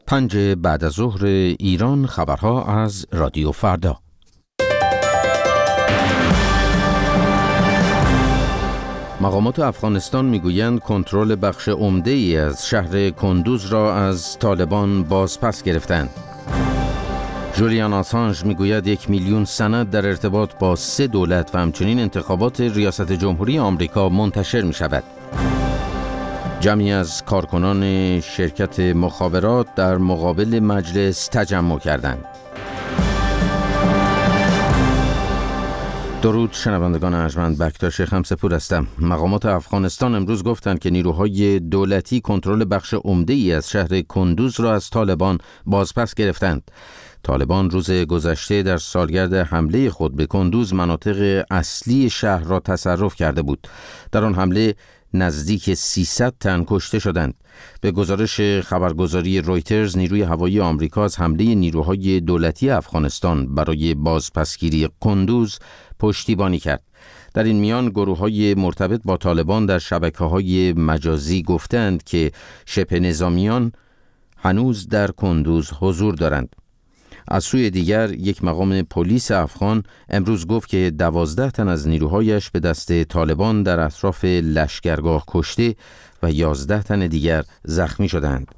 5 بعد از ظهر ایران، خبرها از رادیو فردا. مقامات افغانستان میگویند کنترل بخش عمده‌ای از شهر کندوز را از طالبان بازپس گرفتند. جولیان آسانژ میگوید 1 میلیون سند در ارتباط با 3 دولت و همچنین انتخابات ریاست جمهوری آمریکا منتشر می شود. جمعی از کارکنان شرکت مخابرات در مقابل مجلس تجمع کردند. درود شنوندگان ارجمند، بکتاش خمسپور هستم. مقامات افغانستان امروز گفتند که نیروهای دولتی کنترل بخش عمده‌ای از شهر کندوز را از طالبان بازپس گرفتند. طالبان روز گذشته در سالگرد حمله خود به کندوز مناطق اصلی شهر را تصرف کرده بود. در آن حمله نزدیک 300 تن کشته شدند. به گزارش خبرگزاری رویترز، نیروی هوایی آمریکا از حمله نیروهای دولتی افغانستان برای بازپسگیری کندوز پشتیبانی کرد. در این میان گروه‌های مرتبط با طالبان در شبکه‌های مجازی گفتند که شبه نظامیان هنوز در کندوز حضور دارند. از سوی دیگر یک مقام پلیس افغان امروز گفت که 12 تن از نیروهایش به دست طالبان در اطراف لشکرگاه کشته و 11 تن دیگر زخمی شدند.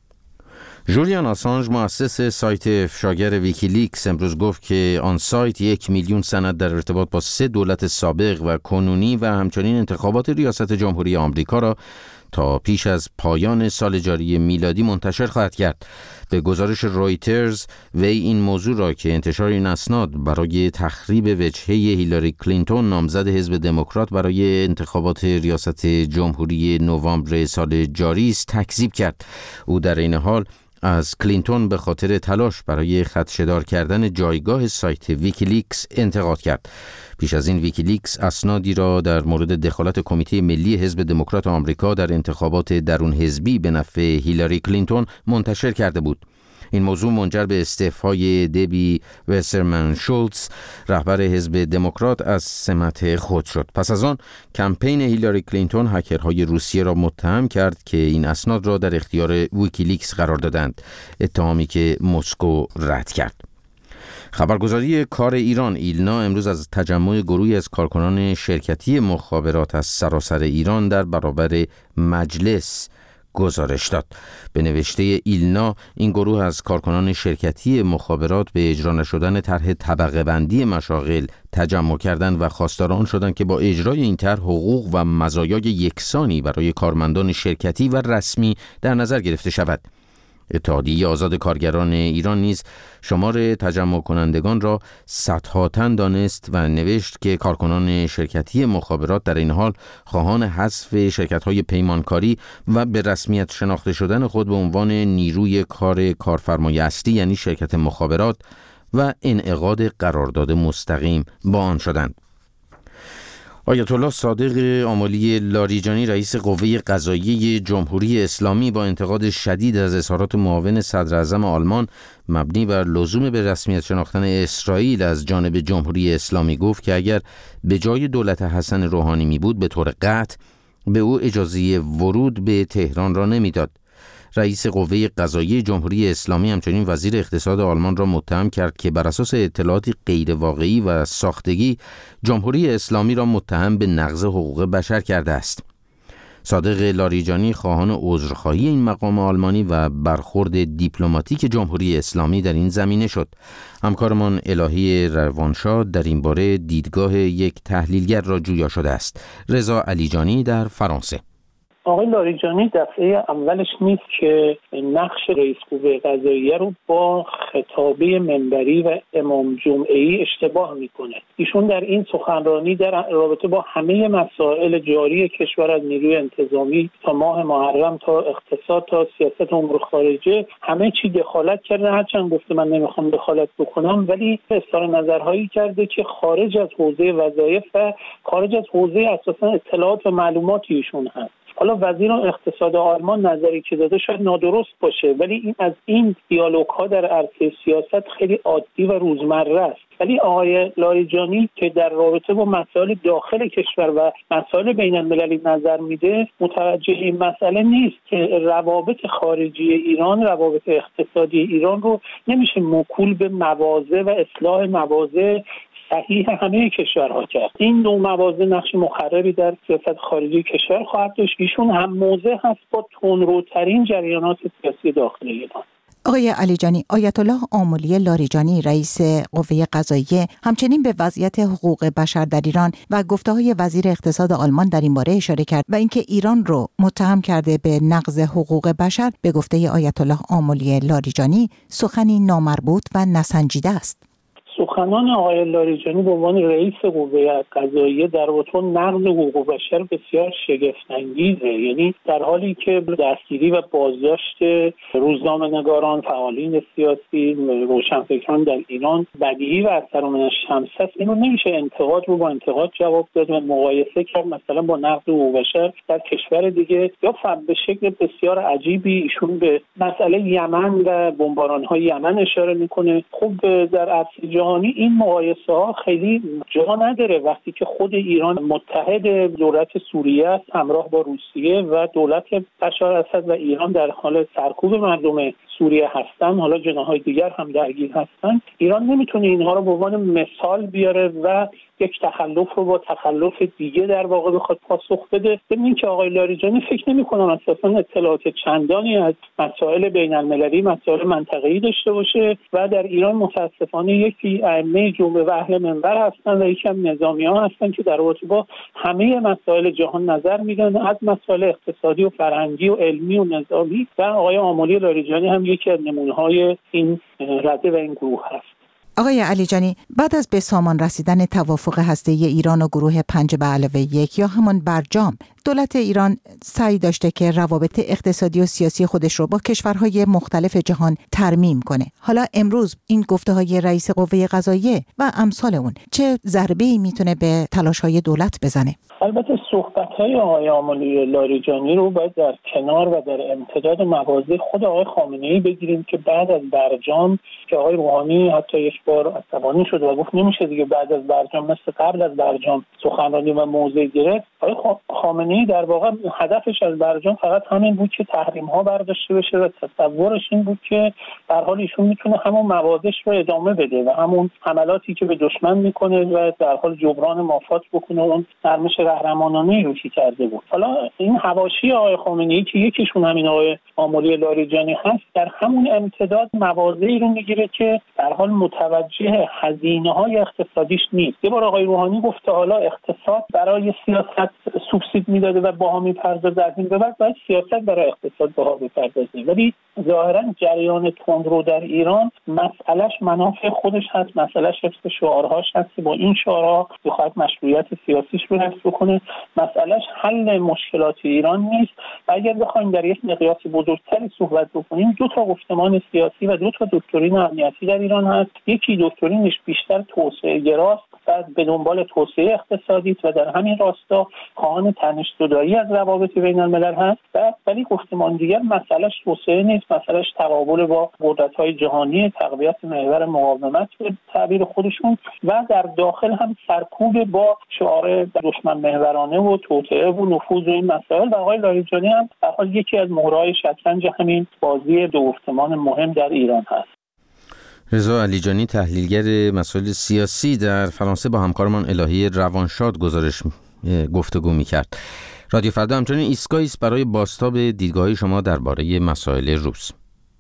جولیان آسانژ، مؤسس سایت افشاگر ویکیلیکس، امروز گفت که آن سایت 1 میلیون سند در ارتباط با 3 دولت سابق و کنونی و همچنین انتخابات ریاست جمهوری آمریکا را تا پیش از پایان سال جاری میلادی منتشر خواهد کرد. به گزارش رویترز، وی این موضوع را که انتشار این اسناد برای تخریب وجهه هیلاری کلینتون، نامزد حزب دموکرات برای انتخابات ریاست جمهوری نوامبر سال جاری است، تکذیب کرد. او در این حال از کلینتون به خاطر تلاش برای خدشه‌دار کردن جایگاه سایت ویکیلیکس انتقاد کرد. پیش از این ویکیلیکس اسنادی را در مورد دخالت کمیته ملی حزب دموکرات آمریکا در انتخابات درون حزبی به نفع هیلاری کلینتون منتشر کرده بود. این موضوع منجر به استعفای دبی وسترمن شولتز، رهبر حزب دموکرات، از سمت خود شد. پس از آن کمپین هیلاری کلینتون هکرهای روسیه را متهم کرد که این اسناد را در اختیار ویکیلیکس قرار دادند، اتهامی که مسکو رد کرد. خبرگزاری کار ایران ایلنا امروز از تجمع گروهی از کارکنان شرکتی مخابرات از سراسر ایران در برابر مجلس گزارش داد. به نوشته ایلنا، این گروه از کارکنان شرکتی مخابرات به اجرا نشدن طرح طبقه بندی مشاغل تجمع کردند و خواستار آن شدند که با اجرای این طرح حقوق و مزایای یکسانی برای کارمندان شرکتی و رسمی در نظر گرفته شود. اتحادیه آزاد کارگران ایران نیز شمار تجمع کنندگان را صدها تن دانست و نوشت که کارکنان شرکتی مخابرات در این حال خواهان حذف شرکت‌های پیمانکاری و به رسمیت شناخته شدن خود به عنوان نیروی کار کارفرمای اصلی یعنی شرکت مخابرات و انعقاد قرارداد مستقیم با آن شدند. آیت الله صادق آملی لاریجانی، رئیس قوه قضاییه جمهوری اسلامی، با انتقاد شدید از اظهارات معاون صدر اعظم آلمان مبنی بر لزوم به رسمیت شناختن اسرائیل از جانب جمهوری اسلامی گفت که اگر به جای دولت حسن روحانی می بود به طور قطع به او اجازه ورود به تهران را نمیداد. رئیس قوه قضاییه جمهوری اسلامی همچنین وزیر اقتصاد آلمان را متهم کرد که بر اساس اطلاعاتی غیر واقعی و ساختگی جمهوری اسلامی را متهم به نقض حقوق بشر کرده است. صادق لاریجانی خواهان عذرخواهی این مقام آلمانی و برخورد دیپلماتیک جمهوری اسلامی در این زمینه شد. همکارمان الهی روانشاد در این باره دیدگاه یک تحلیلگر را جویا شده است. رضا علیجانی در فرانسه. آقای لاریجانی دفعه اولش نیست که نقش رئیس قوه قضاییه رو با خطابه منبری و امام جمعه‌ای اشتباه میکنه. ایشون در این سخنرانی در رابطه با همه مسائل جاری کشور، از نیروی انتظامی تا ماه محرم تا اقتصاد تا سیاست امور خارجه، همه چی دخالت کرده. هرچند گفته من نمیخوام دخالت بکنم، ولی اظهار نظرهایی کرده که خارج از حوزه وظایف و خارج از حوزه اساسا اطلاعات و معلومات ایشون هست. حالا وزیر اقتصاد آلمان نظری که داده شاید نادرست باشه، ولی این از این دیالوگ‌ها در عرصه سیاست خیلی عادی و روزمره است. ولی آقای لاریجانی که در رابطه با مسائل داخل کشور و مسائل بین المللی نظر میده متوجه این مسئله نیست که روابط خارجی ایران، روابط اقتصادی ایران رو نمیشه موکول به مواضع و اصلاح مواضع صحیح همه کشورها کرد. این نوع مواضع نقش مخربی در سیاست خارجی کشور خواهد داشت. ایشون هم موضع هست با تندروترین جریانات سیاسی داخل ایران. آقای علیجانی، آیت الله آملی لاریجانی رئیس قوه قضاییه همچنین به وضعیت حقوق بشر در ایران و گفته‌های وزیر اقتصاد آلمان در این باره اشاره کرد و اینکه ایران رو متهم کرده به نقض حقوق بشر. به گفته آیت الله آملی لاریجانی سخنی نامربوط و نسنجیده است. سخنان آقای لاریجانی به عنوان رئیس قوه قضاییه در رابطه نقض حقوق بشر بسیار شگفت‌انگیزه. یعنی در حالی که دستگیری و بازداشت روزنامه‌نگاران، فعالین سیاسی، روشنفکران در ایران بدیهی و اثر من الشمس است، اینو نمیشه انتقاد رو با انتقاد جواب داد و مقایسه کرد مثلا با نقض حقوق بشر در کشور دیگه. یا به شکل بسیار عجیبی ایشون به مسئله یمن و بمباران‌های یمن اشاره میکنه. خب در عرصه این مقایسه ها خیلی جا نداره وقتی که خود ایران متحد دولت سوریه است همراه با روسیه و دولت بشار اسد و ایران در حال سرکوب مردم سوریه هستن، حالا جناح‌های دیگر هم درگیر هستن. ایران نمیتونه اینها رو به عنوان مثال بیاره و یک تخلف رو با تخلف دیگه در واقع بخواد پاسخ بده. ببینید که آقای لاریجانی فکر نمی‌کنم اساساً اطلاعات چندانی از مسائل بین‌المللی، مسائل منطقه‌ای داشته باشه و در ایران متأسفانه یکی ائمه جمعه و اهل منبر هستن و یکی هم نظامی‌ها هستن که در رابطه با همه مسائل جهان نظر میدن، از مسائل اقتصادی و فرهنگی و علمی و نظامی. و آقای آملی لاریجانی هم یکی از نمونه‌های این رده و این گروه هست. آقای علیجانی، بعد از به سامان رسیدن توافق هسته‌ای ایران و گروه 5+1 یا همان برجام، دولت ایران سعی داشته که روابط اقتصادی و سیاسی خودش رو با کشورهای مختلف جهان ترمیم کنه. حالا امروز این گفته‌های رئیس قوه قضاییه و امثال اون چه ضربه‌ای میتونه به تلاش‌های دولت بزنه؟ البته صحبت‌های آقای آملی لاریجانی رو باید در کنار و در امتداد مواضع خود آقای خامنه‌ای بگیریم که بعد از برجام که آقای روحانی حتی یک بار عصبانی شد و گفت نمیشه دیگه بعد از برجام مثل قبل از برجام سخنرانی و موضع گرفت. آقای خامنه‌ای در واقع هدفش از برجام فقط همین بود که تحریم‌ها برداشته بشه و تصورش این بود که در حال ایشون میتونه همون مواضعش رو ادامه بده و همون حملاتی که به دشمن میکنه و در حال جبران مافات بکنه اون نرمش قهرمانانه‌ای رو که کرده بود. حالا این حواشی آقای خامنه‌ای که یکیشون همین آقای آملی لاریجانی هست در همون امتداد مواضعی رو میگیره که در حال متوجه هزینه‌های اقتصادیش نیست. یه بار آقای روحانی گفته حالا اقتصاد برای سیاست سوبسید میداده و باها میپردازه، از این به بعد باید سیاست برای اقتصاد باها بپردازه. ولی ظاهرا جریان تندرو در ایران مسئلهش منافع خودش هست، مسئلهش حفظ شعارهاش هست که با این شعارها بخواد مشروعیت سیاسیش رو حفظ کنه. مسئلهش حل مشکلات ایران نیست. و اگر بخوایم در یک مقیاس بزرگتری صحبت بکنیم، دو تا گفتمان سیاسی و دو تا دکترین امنیتی در ایران هست. یکی دکترینش بیشتر توسعه گراست و به دنبال توسعه اقتصادی و در همین راستا خواهان تنش زدایی از روابط بین الملل هست. ولی گفتمان دیگر مسئلهش توسعه نیست، مسئلهش تقابل با قدرت‌های جهانی، تقویت محور مقاومت به تعبیر خودشون و در داخل هم سرکوب با شعار دشمن محورانه و توطئه و نفوذ و این مسائل. و آقای لاریجانی هم در حال یکی از مهرهای شطرنج همین بازی دو گفتمان مهم در ایران هست. رضا علیجانی، تحلیلگر مسائل سیاسی در فرانسه، با همکارمان الهی روانشاد گفتگو می‌کرد. رادیو فردا همچنین ایستگاهی است برای بازتاب دیدگاه‌های شما درباره مسائل روز.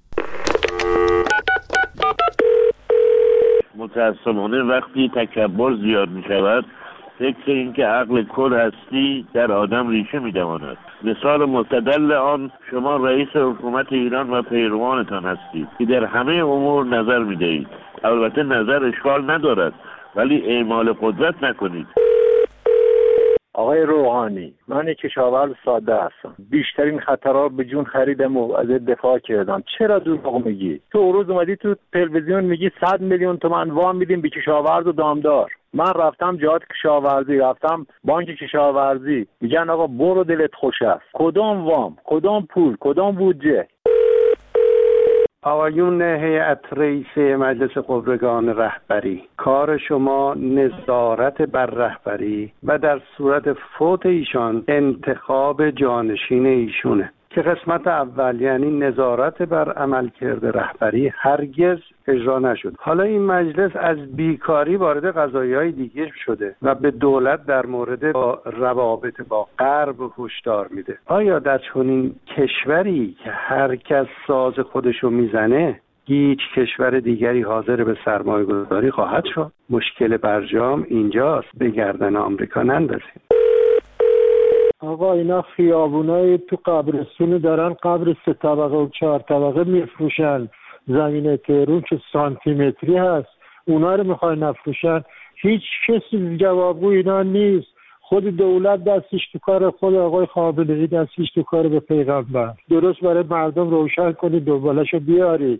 متأسفانه وقتی تکبر زیاد می‌شود، فکر این که عقل کل هستی در آدم ریشه می‌دواند. مثال مستدل آن شما رئیس حکومت ایران و پیروانتان هستید که در همه امور نظر می‌دهید. البته نظر اشکال ندارد، ولی اعمال قدرت نکنید. آقای روحانی، من یک کشاورز ساده هستم. بیشترین خطرها به جون خریدم و از دفاع کردم. چرا دروغ میگی؟ تو روز اومدی تو تلویزیون میگی 100 میلیون تومان وام میدیم به کشاورز و دامدار. من رفتم جهات کشاورزی، رفتم بانک کشاورزی، میگن آقا برو دلت خوش است. کدام وام، کدام پول، کدام بودجه؟ آقایون هیئت رئیسه مجلس قوه‌گان رهبری، کار شما نظارت بر رهبری و در صورت فوت ایشان انتخاب جانشین ایشونه که قسمت اول یعنی نظارت بر عملکرد رهبری هرگز اجرا نشد. حالا این مجلس از بیکاری وارد قضایای دیگه شده و به دولت در مورد روابط با غرب هشدار میده. آیا در چنین کشوری که هر کس ساز خودشو میزنه هیچ کشور دیگری حاضر به سرمایه گذاری خواهد شد؟ مشکل برجام اینجاست، به گردن آمریکا نندازیم. آقا اینا خیابونای تو قبرستون دارن قبر 3 طبقه و 4 طبقه میفروشن، زمین تهرون که سانتیمتری هست اونا رو میخوای نفروشن. هیچ کسی جوابگو اینا نیست. خود دولت دستش تو کار، خود آقای خامنه‌ای دستش تو کار به پیغمبر. درست برای مردم روشن کنید، دنبالشو بیارید.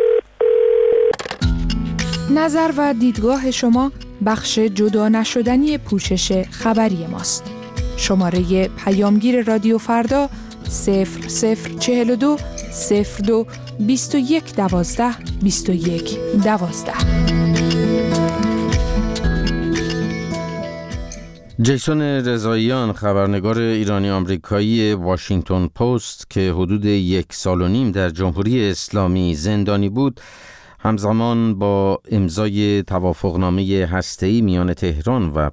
نظر و دیدگاه شما بخش جدا نشدنی پوشش خبری ماست. شماره پیامگیر رادیو فردا 0042 02 21 12 21 12. جیسون رضاییان، خبرنگار ایرانی آمریکایی واشنگتن پست که حدود 1.5 سال در جمهوری اسلامی زندانی بود، همزمان با امضای توافقنامه هسته‌ای میان تهران و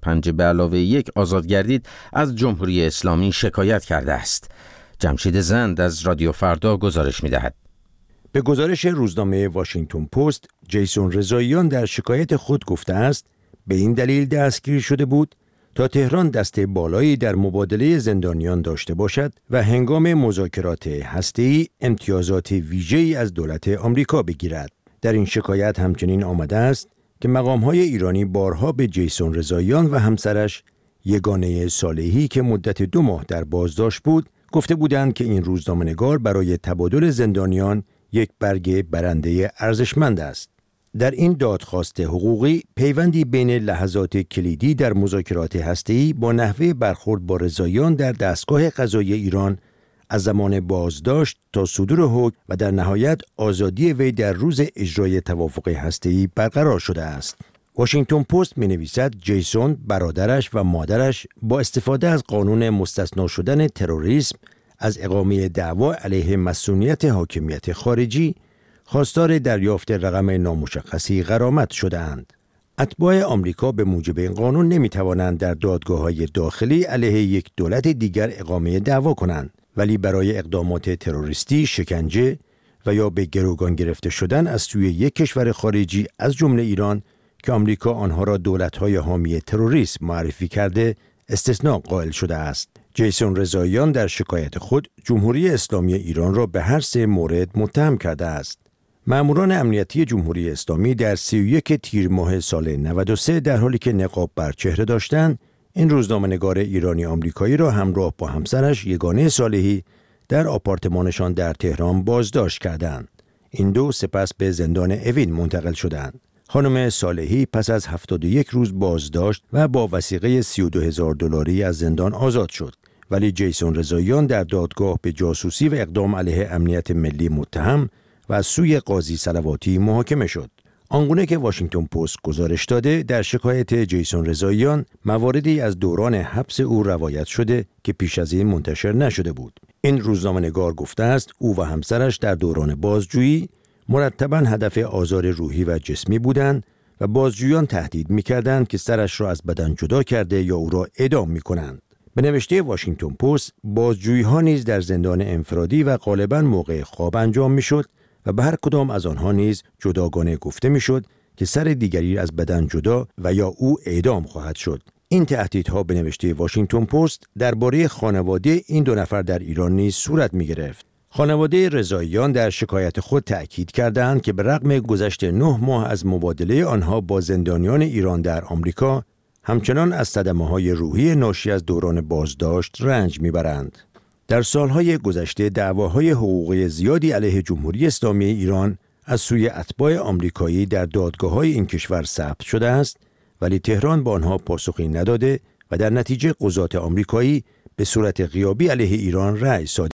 5+1 آزاد گردید، از جمهوری اسلامی شکایت کرده است. جمشید زند از رادیو فردا گزارش می‌دهد. به گزارش روزنامه واشنگتن پست، جیسون رضاییان در شکایت خود گفته است به این دلیل دستگیر شده بود تا تهران دست بالایی در مبادله زندانیان داشته باشد و هنگام مذاکرات هسته‌ای امتیازات ویژه‌ای از دولت آمریکا بگیرد. در این شکایت همچنین آمده است که مقام‌های ایرانی بارها به جیسون رضاییان و همسرش یگانه صالحی که مدت 2 ماه در بازداشت بود گفته بودند که این روزنامه‌نگار برای تبادل زندانیان یک برگ برنده ارزشمند است. در این دادخواست حقوقی پیوندی بین لحظات کلیدی در مذاکرات هسته‌ای با نحوه برخورد با رضاییان در دستگاه قضایی ایران از زمان بازداشت تا صدور حکم و در نهایت آزادی وی در روز اجرای توافق هسته‌ای برقرار شده است. واشنگتن پست می‌نویسد جیسون، برادرش و مادرش با استفاده از قانون مستثنا شدن تروریسم از اقامه دعوا علیه مصونیت حاکمیت خارجی خواستار دریافت رقم نامشخصی غرامت شده‌اند. اتباع آمریکا به موجب این قانون نمی‌توانند در دادگاه‌های داخلی علیه یک دولت دیگر اقامه دعوا کنند، ولی برای اقدامات تروریستی، شکنجه و یا به گروگان گرفته شدن از سوی یک کشور خارجی از جمله ایران که آمریکا آنها را دولت‌های حامی تروریسم معرفی کرده استثناء قائل شده است. جیسون رضاییان در شکایت خود جمهوری اسلامی ایران را به هر 3 مورد متهم کرده است. ماموران امنیتی جمهوری اسلامی در 31 تیر ماه سال 93 در حالی که نقاب بر چهره داشتند، این روزنامه‌نگار ایرانی آمریکایی را همراه با همسرش یگانه صالحی در آپارتمانشان در تهران بازداشت کردند. این 2 سپس به زندان اوین منتقل شدند. خانم صالحی پس از 71 روز بازداشت و با وثیقه $32,000 از زندان آزاد شد، ولی جیسون رضاییان در دادگاه به جاسوسی و اقدام علیه امنیت ملی متهم و از سوی قاضی صلواتی محاکمه شد. آنگونه که واشنگتن پست گزارش داده، در شکایت جیسون رضاییان مواردی از دوران حبس او روایت شده که پیش از این منتشر نشده بود. این روزنامه‌نگار گفته است او و همسرش در دوران بازجویی مرتباً هدف آزار روحی و جسمی بودند و بازجویان تهدید می‌کردند که سرش را از بدن جدا کرده یا او را اعدام می‌کنند. به نوشته واشنگتن پست، بازجویی‌ها نیز در زندان انفرادی و غالباً موقع خواب انجام می‌شد و به هر کدام از آنها نیز جداگانه گفته می‌شد که سر دیگری از بدن جدا و یا او اعدام خواهد شد. این تهدیدها به نوشته واشنگتن پست درباره خانواده این 2 نفر در ایران نیز صورت می‌گرفت. خانواده رضاییان در شکایت خود تأکید کردند که به رغم گذشت 9 ماه از مبادله آنها با زندانیان ایران در آمریکا، همچنان از صدمه‌های روحی ناشی از دوران بازداشت رنج می‌برند. در سالهای گذشته دعواهای حقوقی زیادی علیه جمهوری اسلامی ایران از سوی اتباع آمریکایی در دادگاه‌های این کشور ثبت شده است، ولی تهران با آنها پاسخی نداده و در نتیجه قضات آمریکایی به صورت غیابی علیه ایران رأی صادر